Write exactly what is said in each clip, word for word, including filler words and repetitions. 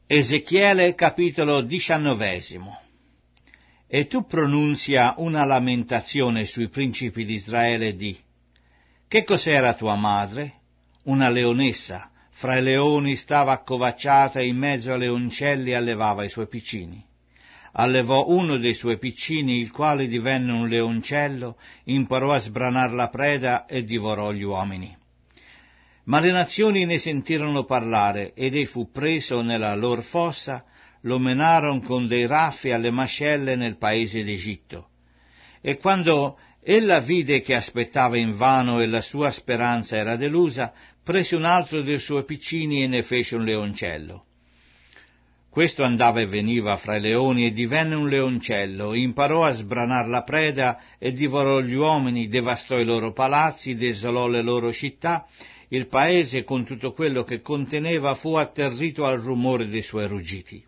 Ezechiele capitolo diciannovesimo. E tu pronunzia una lamentazione sui principi di Israele e di: che cos'era tua madre? Una leonessa, fra i leoni stava accovacciata, in mezzo ai leoncelli allevava i suoi piccini. Allevò uno dei suoi piccini, il quale divenne un leoncello, imparò a sbranar la preda e divorò gli uomini. Ma le nazioni ne sentirono parlare, ed ei fu preso nella lor fossa, lo menarono con dei raffi alle mascelle nel paese d'Egitto. E quando ella vide che aspettava invano e la sua speranza era delusa, prese un altro dei suoi piccini e ne fece un leoncello. Questo andava e veniva fra i leoni e divenne un leoncello, imparò a sbranar la preda e divorò gli uomini, devastò i loro palazzi, desolò le loro città. Il paese, con tutto quello che conteneva, fu atterrito al rumore dei suoi ruggiti.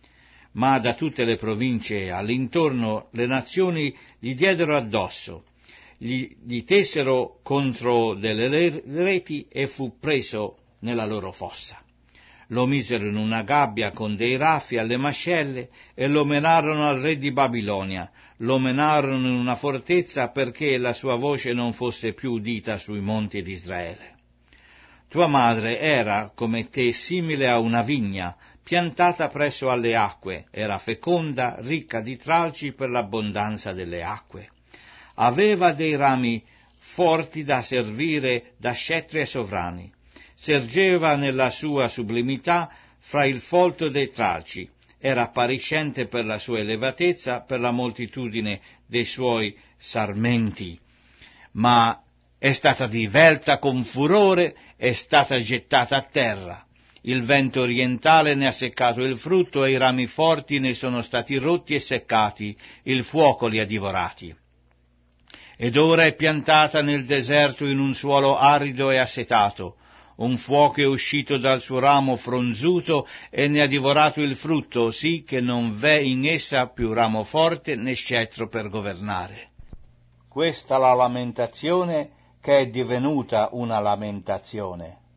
Ma da tutte le province all'intorno le nazioni gli diedero addosso, gli, gli tessero contro delle reti e fu preso nella loro fossa. Lo misero in una gabbia con dei raffi alle mascelle e lo menarono al re di Babilonia, lo menarono in una fortezza perché la sua voce non fosse più udita sui monti di Israele. Tua madre era, come te, simile a una vigna, piantata presso alle acque, era feconda, ricca di tralci per l'abbondanza delle acque. Aveva dei rami forti da servire da scettri ai sovrani. Sergeva nella sua sublimità fra il folto dei tralci. Era appariscente per la sua elevatezza, per la moltitudine dei suoi sarmenti. Ma è stata divelta con furore, è stata gettata a terra. Il vento orientale ne ha seccato il frutto e i rami forti ne sono stati rotti e seccati, il fuoco li ha divorati. Ed ora è piantata nel deserto in un suolo arido e assetato. Un fuoco è uscito dal suo ramo fronzuto e ne ha divorato il frutto, sì che non v'è in essa più ramo forte né scettro per governare. Questa la lamentazione che è divenuta una lamentazione.